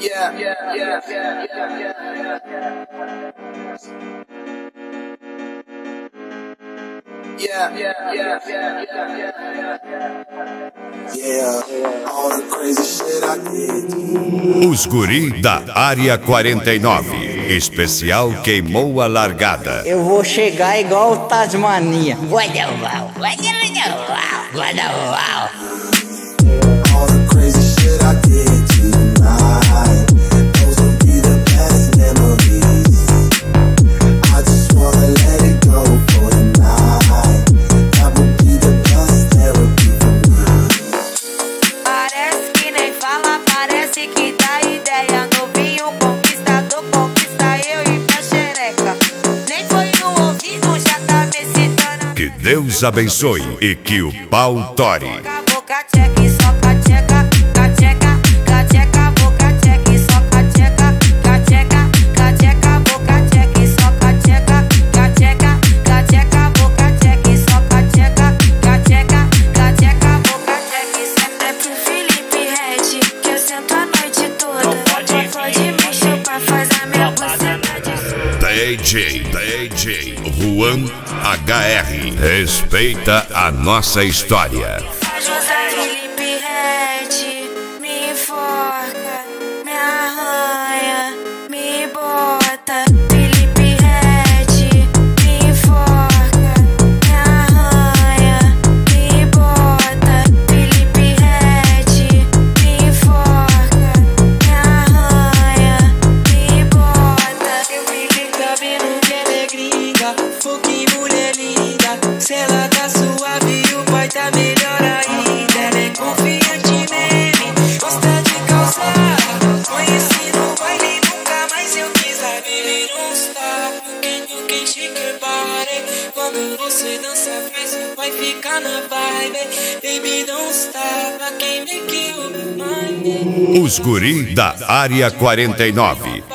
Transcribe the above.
Os guri da Área 49. Especial queimou a largada. Eu vou chegar igual o Tasmania. All the crazy shit I did tonight, those will be the best memories. I just wanna let it go for tonight. That will be the best therapy for me. Parece que nem fala, parece que dá ideia. Novinho conquistador, conquista eu e minha xereca. Nem foi no ouvido, já tá me citando. Que Deus abençoe e que o pau tore. Boca tcheca e soca tcheca, cacheca, cacheca, boca tcheca e soca tcheca, cacheca, cacheca, boca tcheca e soca tcheca, cacheca, cacheca, boca tcheca e soca tcheca, cacheca, cacheca, boca tcheca e soca. É pro Felipe Red que eu sento a noite toda. Pode me chupar, faz a minha buceta de DJ Juan HR. Respeita a nossa história. Felipe Red, me enforca, me arranha, me bota. Felipe Red, me enforca, me arranha, me bota. Felipe Red, me enforca, me arranha, me bota. Eu fiquei sabendo que ela é gringa, pô, que mulher linda. Se ela tá suave, o pai tá melhor ainda. Ela é confiante mesmo, gosta de calçar. Conheci no baile, nunca mais eu quis. A baby don't stop, you can shake your body. Quando você dança, faz o pai ficar na vibe. Baby don't stop, I can't make you mine. Os guri da Área 49.